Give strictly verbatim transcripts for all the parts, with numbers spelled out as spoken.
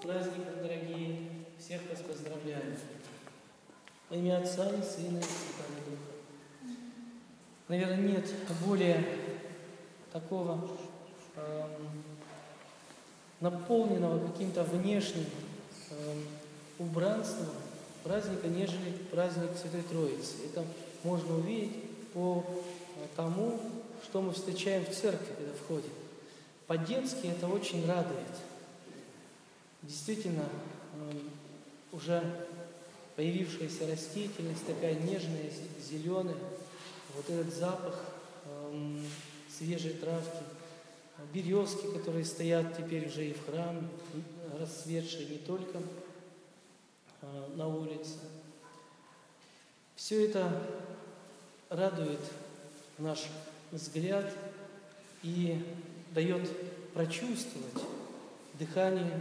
праздником, дорогие! Всех вас поздравляю! Во имя Отца и Сына и Святого Духа. Наверное, нет более такого эм, наполненного каким-то внешним эм, убранством праздника, нежели праздник Святой Троицы. Это можно увидеть по тому, что мы встречаем в церкви, когда входим. По-детски это очень радует. Действительно, уже появившаяся растительность, такая нежная, зеленая, вот этот запах свежей травки, березки, которые стоят теперь уже и в храме, расцветшие не только на улице. Все это радует наш взгляд и дает прочувствовать дыхание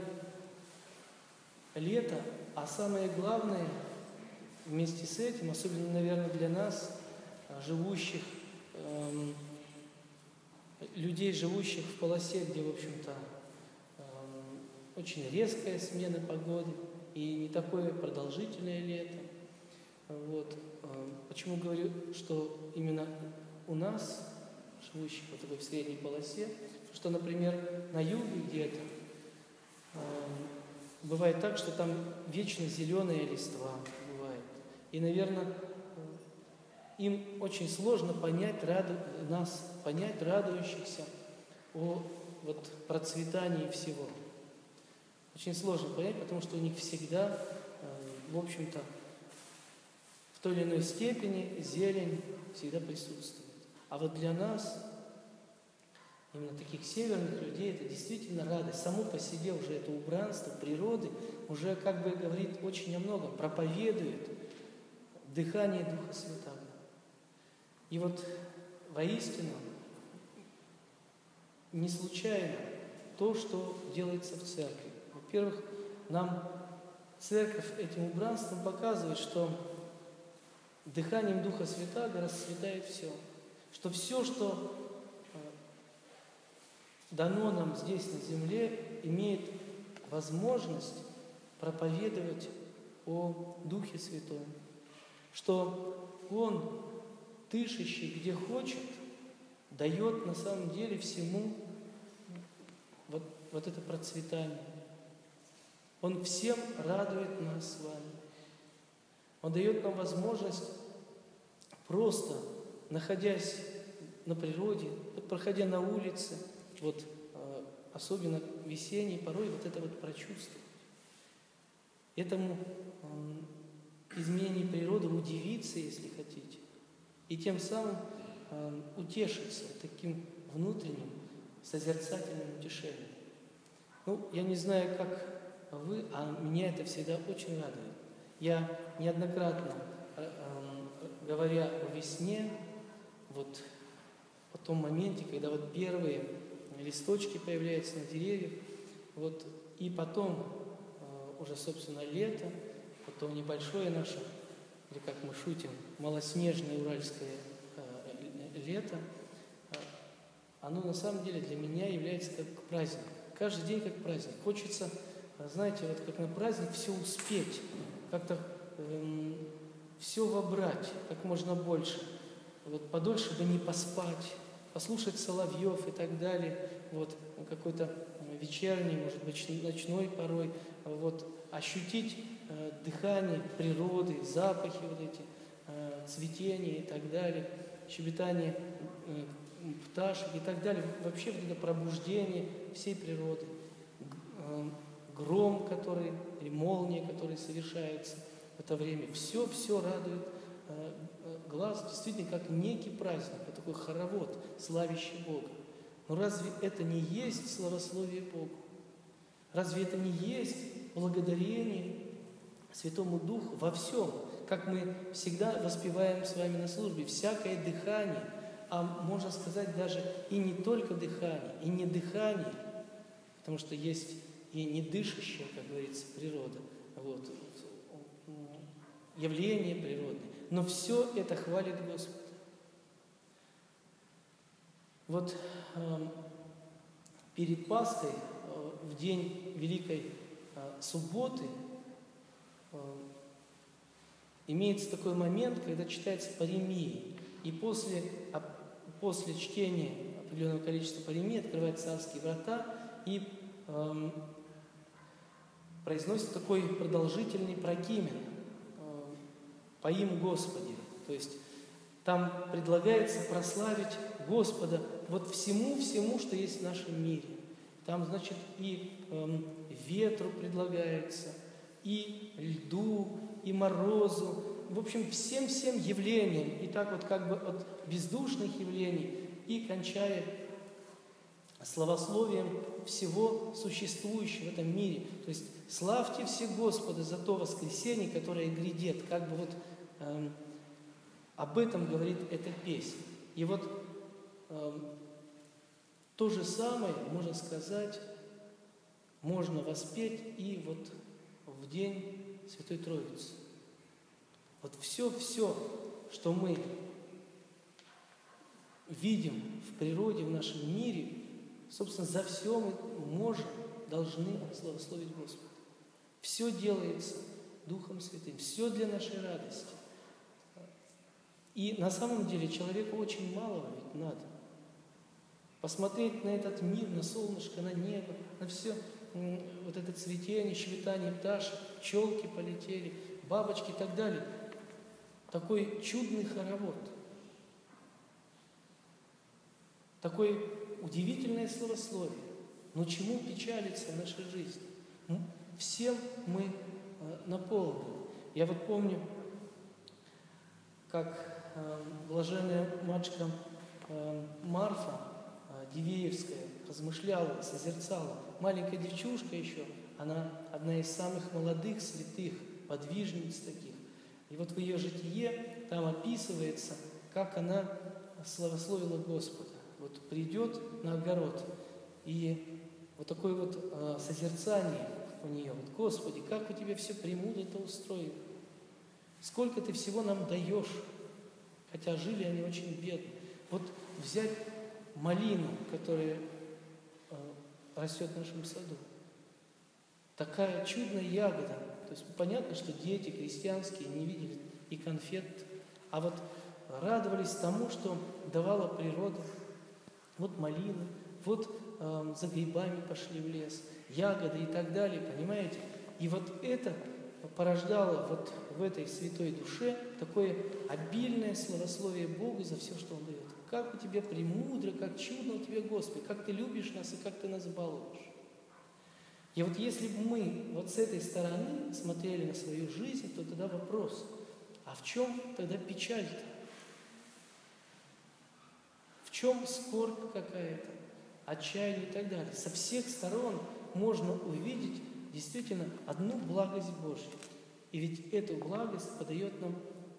лета, а самое главное, вместе с этим, особенно, наверное, для нас, живущих, эм, людей, живущих в полосе, где, в общем-то, эм, очень резкая смена погоды и не такое продолжительное лето. Вот. Почему говорю, что именно у нас, живущих вот такой в средней полосе, что, например, на юге где-то э, бывает так, что там вечно зеленая листва бывает. И, наверное, им очень сложно понять, раду, нас понять, радующихся о вот, процветании всего. Очень сложно понять, потому что у них всегда, э, в общем-то, в той или иной степени зелень всегда присутствует. А вот для нас, именно таких северных людей, это действительно радость. Само по себе уже это убранство природы уже как бы говорит очень о многом, проповедует дыхание Духа Святого. И вот воистину не случайно то, что делается в церкви. Во-первых, нам церковь этим убранством показывает, что дыханием Духа Святаго расцветает все. Что все, что дано нам здесь на земле, имеет возможность проповедовать о Духе Святом. Что Он, дышащий где хочет, дает на самом деле всему вот, вот это процветание. Он всем радует нас с вами. Он дает нам возможность просто, находясь на природе, проходя на улице, вот, особенно весенней порой, вот это вот прочувствовать. Этому э, изменению природы удивиться, если хотите, и тем самым э, утешиться таким внутренним созерцательным утешением. Ну, я не знаю, как вы, а меня это всегда очень радует. Я неоднократно, э, э, говоря о весне, вот о том моменте, когда вот первые листочки появляются на деревьях, вот, и потом э, уже, собственно, лето, вот то небольшое наше, или как мы шутим, малоснежное уральское э, лето, э, оно на самом деле для меня является как праздник. Каждый день как праздник. Хочется, знаете, вот как на праздник все успеть, как-то э, все вобрать как можно больше. Вот подольше бы не поспать, послушать соловьев и так далее, вот какой-то вечерний, может быть, ночной порой, вот ощутить э, дыхание природы, запахи вот эти, э, цветения и так далее, щебетание э, пташек и так далее, вообще вот это пробуждение всей природы, э, гром, который, или молния, которые совершаются в это время, все-все радует глаз, действительно, как некий праздник, вот такой хоровод, славящий Бога. Но разве это не есть славословие Богу? Разве это не есть благодарение Святому Духу во всем? Как мы всегда воспеваем с вами на службе, всякое дыхание, а можно сказать даже и не только дыхание, и не дыхание, потому что есть и не дышащая, как говорится, природа, вот, явление природное. Но все это хвалит Господа. Вот э, перед Пасхой, э, в день Великой э, субботы имеется такой момент, когда читается паремия. И после, после чтения определенного количества паремии открываются царские врата и эм, произносится такой продолжительный прокимен э, «Поим Господи». То есть там предлагается прославить Господа вот всему-всему, что есть в нашем мире. Там, значит, и э, ветру предлагается, и льду, и морозу, в общем, всем-всем явлениям, и так вот как бы от бездушных явлений, и кончая славословием всего существующего в этом мире. То есть славьте все Господа за то воскресенье, которое грядет. Как бы вот э, об этом говорит эта песня. И вот э, то же самое, можно сказать, можно воспеть и вот в день Святой Троицы. Вот все-все, что мы видим в природе, в нашем мире, собственно, за все мы можем, должны славословить Господа. Все делается Духом Святым, все для нашей радости. И на самом деле человеку очень малого ведь надо. Посмотреть на этот мир, на солнышко, на небо, на все вот это цветение, щебетание пташек, пчелки полетели, бабочки и так далее. Такой чудный хоровод. Такое удивительное словословие. Но чему печалиться в нашей жизни? Всем мы наполнены. Я вот помню, как блаженная матушка Марфа Дивеевская размышляла, созерцала. Маленькая девчушка еще, она одна из самых молодых святых, подвижниц таких. И вот в ее житие там описывается, как она славословила Господа. Вот придет на огород, и вот такое вот э, созерцание у нее. Вот, Господи, как у Тебя все премудро-то устроено. Сколько Ты всего нам даешь, хотя жили они очень бедно. Вот взять малину, которая э, растет в нашем саду. Такая чудная ягода. То есть понятно, что дети крестьянские не видели и конфет, а вот радовались тому, что давала природа. Вот малина, вот э, за грибами пошли в лес, ягоды и так далее, понимаете? И вот это порождало вот в этой святой душе такое обильное славословие Богу за все, что Он дает. Как у Тебя премудро, как чудно у Тебя, Господи, как Ты любишь нас и как Ты нас балуешь. И вот если бы мы вот с этой стороны смотрели на свою жизнь, то тогда вопрос, а в чем тогда печаль-то? В чем скорбь какая-то, отчаяние и так далее? Со всех сторон можно увидеть действительно одну благость Божью. И ведь эту благость подает нам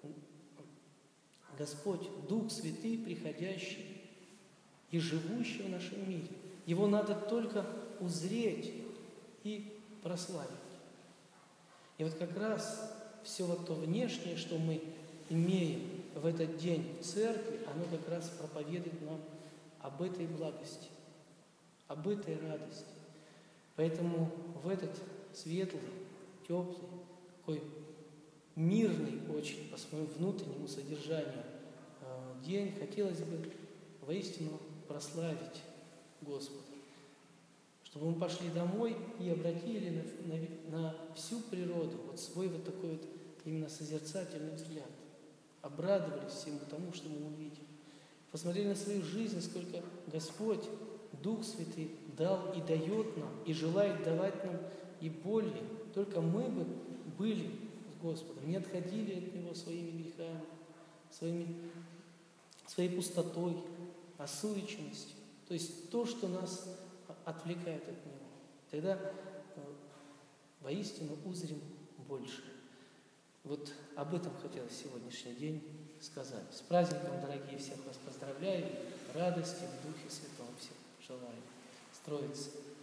Господь, Дух Святый, приходящий и живущий в нашем мире. Его надо только узреть и прославить. И вот как раз все вот то внешнее, что мы имеем в этот день в церкви, оно как раз проповедует нам об этой благости, об этой радости. Поэтому в этот светлый, теплый, такой мирный очень по своему внутреннему содержанию день хотелось бы воистину прославить Господа. Чтобы мы пошли домой и обратили на, на, на всю природу вот свой вот такой вот именно созерцательный взгляд. Обрадовались всему тому, что мы увидим. Посмотрели на свою жизнь, сколько Господь, Дух Святый, дал и дает нам, и желает давать нам и более. Только мы бы были с Господом, не отходили от Него своими грехами, своими, своей пустотой, осуеченностью. То есть то, что нас отвлекает от Него. Тогда воистину узрим больше. Вот об этом хотелось сегодняшний день сказать. С праздником, дорогие, всех вас поздравляю. Радости в Духе Святом всех желаю. Строиться.